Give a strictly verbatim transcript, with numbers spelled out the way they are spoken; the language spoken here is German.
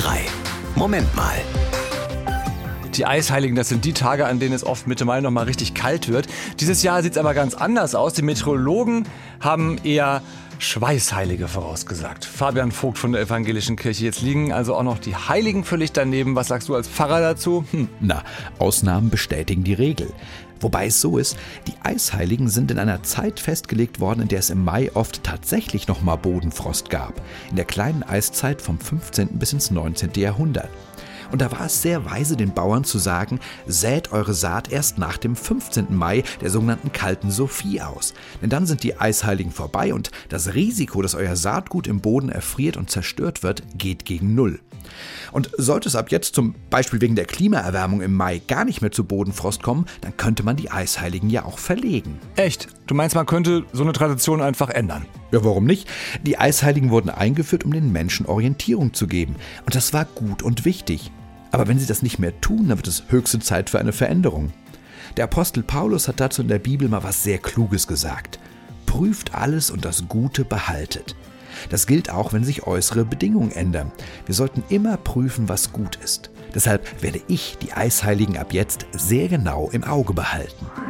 drei. Moment mal. Die Eisheiligen, das sind die Tage, an denen es oft Mitte Mai noch mal richtig kalt wird. Dieses Jahr sieht es aber ganz anders aus. Die Meteorologen haben eher Schweißheilige vorausgesagt. Fabian Vogt von der Evangelischen Kirche. Jetzt liegen also auch noch die Heiligen völlig daneben. Was sagst du als Pfarrer dazu? Hm. Na, Ausnahmen bestätigen die Regel. Wobei es so ist, die Eisheiligen sind in einer Zeit festgelegt worden, in der es im Mai oft tatsächlich noch mal Bodenfrost gab. In der kleinen Eiszeit vom fünfzehnten bis ins neunzehnten Jahrhundert. Und da war es sehr weise, den Bauern zu sagen, sät eure Saat erst nach dem fünfzehnten Mai, der sogenannten kalten Sophie, aus. Denn dann sind die Eisheiligen vorbei und das Risiko, dass euer Saatgut im Boden erfriert und zerstört wird, geht gegen Null. Und sollte es ab jetzt zum Beispiel wegen der Klimaerwärmung im Mai gar nicht mehr zu Bodenfrost kommen, dann könnte man die Eisheiligen ja auch verlegen. Echt? Du meinst, man könnte so eine Tradition einfach ändern? Ja, warum nicht? Die Eisheiligen wurden eingeführt, um den Menschen Orientierung zu geben. Und das war gut und wichtig. Aber wenn sie das nicht mehr tun, dann wird es höchste Zeit für eine Veränderung. Der Apostel Paulus hat dazu in der Bibel mal was sehr Kluges gesagt. Prüft alles und das Gute behaltet. Das gilt auch, wenn sich äußere Bedingungen ändern. Wir sollten immer prüfen, was gut ist. Deshalb werde ich die Eisheiligen ab jetzt sehr genau im Auge behalten.